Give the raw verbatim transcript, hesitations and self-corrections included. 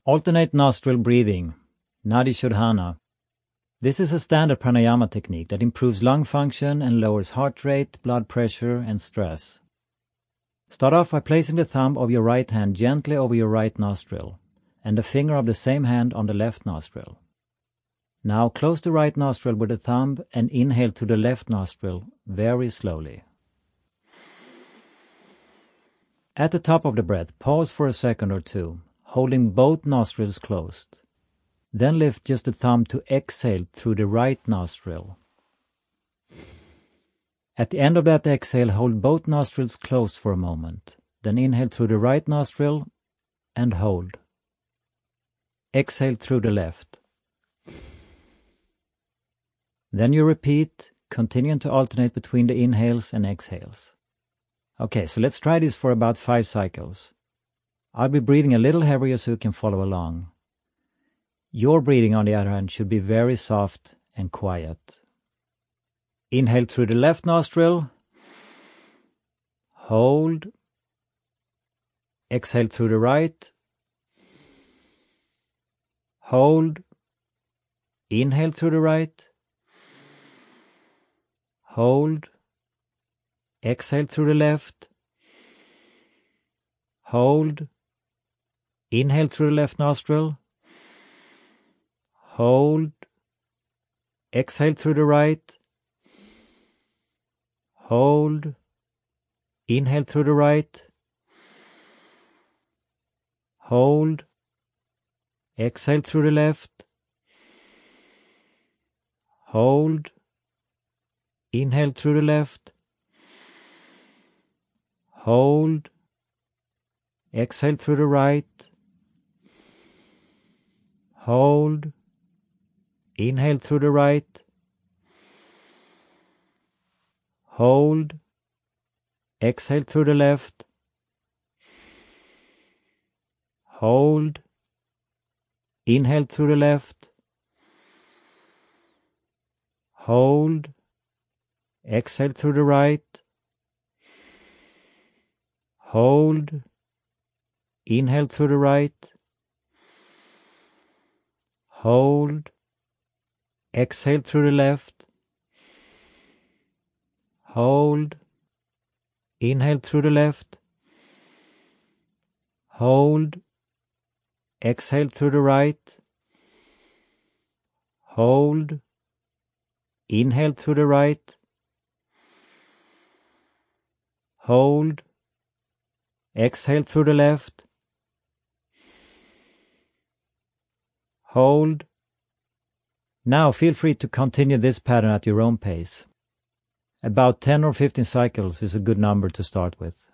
Alternate nostril breathing, Nadi Shodhana. This is a standard pranayama technique that improves lung function and lowers heart rate, blood pressure, and stress. Start off by placing the thumb of your right hand gently over your right nostril and the finger of the same hand on the left nostril. Now close the right nostril with the thumb and inhale through the left nostril very slowly. At the top of the breath, pause for a second or two, holding both nostrils closed. Then lift just the thumb to exhale through the right nostril. At the end of that exhale, hold both nostrils closed for a moment. Then inhale through the right nostril and hold. Exhale through the left. Then you repeat, continuing to alternate between the inhales and exhales. Okay, so let's try this for about five cycles. I'll be breathing a little heavier so you can follow along. Your breathing, on the other hand, should be very soft and quiet. Inhale through the left nostril. Hold. Exhale through the right. Hold. Inhale through the right. Hold. Exhale through the left. Hold. Inhale through the left nostril. Hold. Exhale through the right. Hold. Inhale through the right. Hold. Exhale through the left. Hold. Inhale through the left. Hold. Exhale through the right. Hold. Inhale through the right. Hold. Exhale through the left. Hold. Inhale through the left. Hold. Exhale through the right. Hold. Inhale through the right. Hold. Exhale through the left. Hold. Inhale through the left. Hold. Exhale through the right. Hold. Inhale through the right. Hold. Exhale through the left. Hold. Now feel free to continue this pattern at your own pace. About ten or fifteen cycles is a good number to start with.